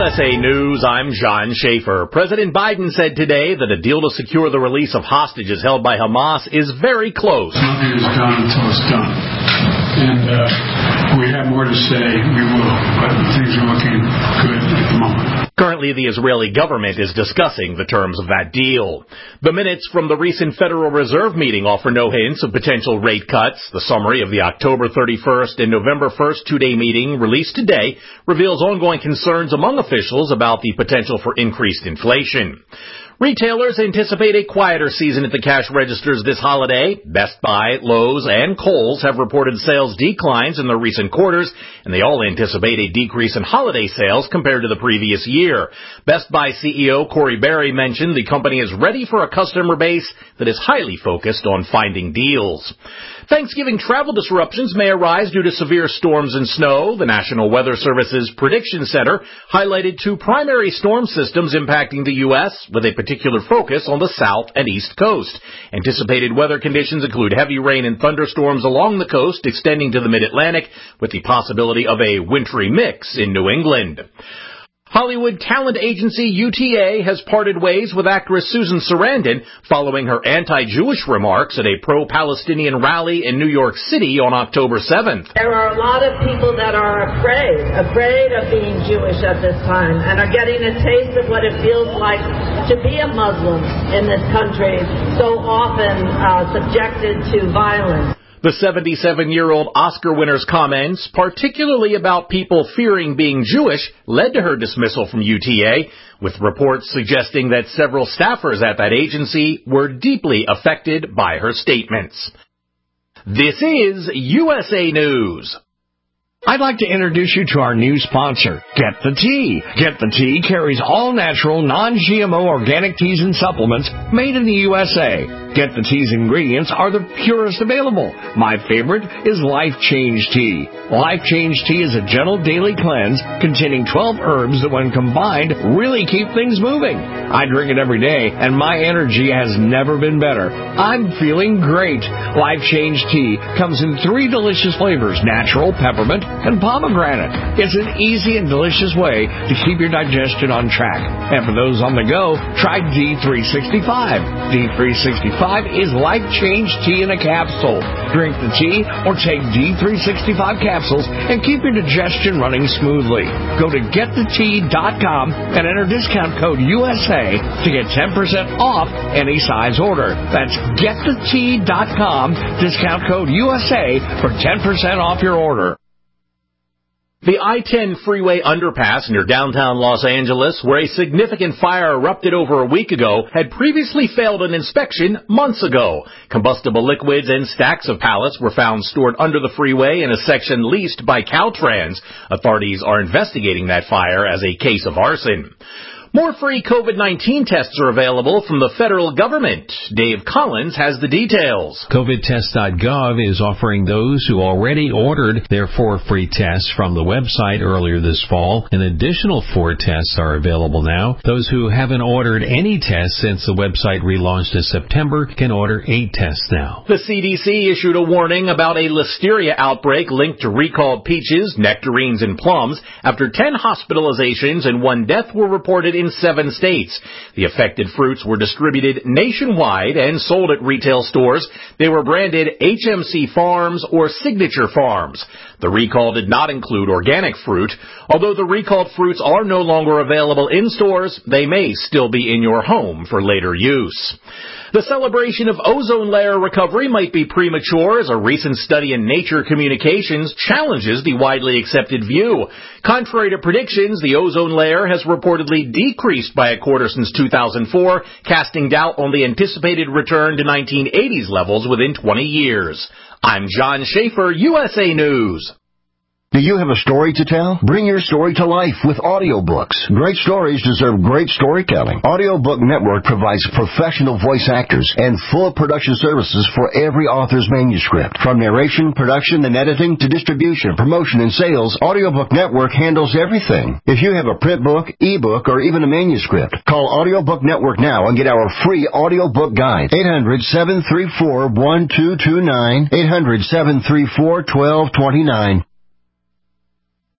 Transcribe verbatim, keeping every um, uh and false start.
S A News, I'm John Schaefer. President Biden said today that a deal to secure the release of hostages held by Hamas is very close. Nothing is done until it's done. And uh, we have more to say, we will, but things are looking good at the moment. Currently, the Israeli government is discussing the terms of that deal. The minutes from the recent Federal Reserve meeting offer no hints of potential rate cuts. The summary of the October thirty-first and November first two-day meeting released today reveals ongoing concerns among officials about the potential for increased inflation. Retailers anticipate a quieter season at the cash registers this holiday. Best Buy, Lowe's, and Kohl's have reported sales declines in their recent quarters, and they all anticipate a decrease in holiday sales compared to the previous year. Best Buy C E O Corey Berry mentioned the company is ready for a customer base that is highly focused on finding deals. Thanksgiving travel disruptions may arise due to severe storms and snow. The National Weather Service's Prediction Center highlighted two primary storm systems impacting the U S with a particular focus on the south and east coast. Anticipated weather conditions include heavy rain and thunderstorms along the coast extending to the mid-Atlantic with the possibility of a wintry mix in New England. Hollywood talent agency U T A has parted ways with actress Susan Sarandon following her anti-Jewish remarks at a pro-Palestinian rally in New York City on October seventh. There are a lot of people that are afraid, afraid of being Jewish at this time and are getting a taste of what it feels like to be a Muslim in this country, so often uh, subjected to violence. The seventy-seven-year-old Oscar winner's comments, particularly about people fearing being Jewish, led to her dismissal from U T A, with reports suggesting that several staffers at that agency were deeply affected by her statements. This is U S A News. I'd like to introduce you to our new sponsor, Get the Tea. Get the Tea carries all-natural, non-G M O organic teas and supplements made in the U S A. Get the Tea's ingredients are the purest available. My favorite is Life Change Tea. Life Change Tea is a gentle daily cleanse containing twelve herbs that, when combined, really keep things moving. I drink it every day, and my energy has never been better. I'm feeling great. Life Change Tea comes in three delicious flavors, natural, peppermint, and pomegranate. It's an easy and delicious way to keep your digestion on track. And for those on the go, try D three sixty-five. D three sixty-five is Life Change Tea in a capsule. Drink the tea or take D three sixty-five capsules and keep your digestion running smoothly. Go to get the tea dot com and enter discount code U S A to get ten percent off any size order. That's get the tea dot com, discount code U S A for ten percent off your order. The I ten freeway underpass near downtown Los Angeles, where a significant fire erupted over a week ago, had previously failed an inspection months ago. Combustible liquids and stacks of pallets were found stored under the freeway in a section leased by Caltrans. Authorities are investigating that fire as a case of arson. More free COVID nineteen tests are available from the federal government. Dave Collins has the details. COVID test dot gov is offering those who already ordered their four free tests from the website earlier this fall. An additional four tests are available now. Those who haven't ordered any tests since the website relaunched in September can order eight tests now. The C D C issued a warning about a listeria outbreak linked to recalled peaches, nectarines, and plums after ten hospitalizations and one death were reported in seven states. The affected fruits were distributed nationwide and sold at retail stores. They were branded H M C Farms or Signature Farms. The recall did not include organic fruit. Although the recalled fruits are no longer available in stores, they may still be in your home for later use. The celebration of ozone layer recovery might be premature as a recent study in Nature Communications challenges the widely accepted view. Contrary to predictions, the ozone layer has reportedly decreased by a quarter since two thousand four, casting doubt on the anticipated return to nineteen eighties levels within twenty years. I'm John Schaefer, U S A News. Do you have a story to tell? Bring your story to life with audiobooks. Great stories deserve great storytelling. Audiobook Network provides professional voice actors and full production services for every author's manuscript. From narration, production, and editing to distribution, promotion, and sales, Audiobook Network handles everything. If you have a print book, ebook, or even a manuscript, call Audiobook Network now and get our free audiobook guide. eight hundred, seven three four, one two two nine, eight hundred, seven three four, one two two nine.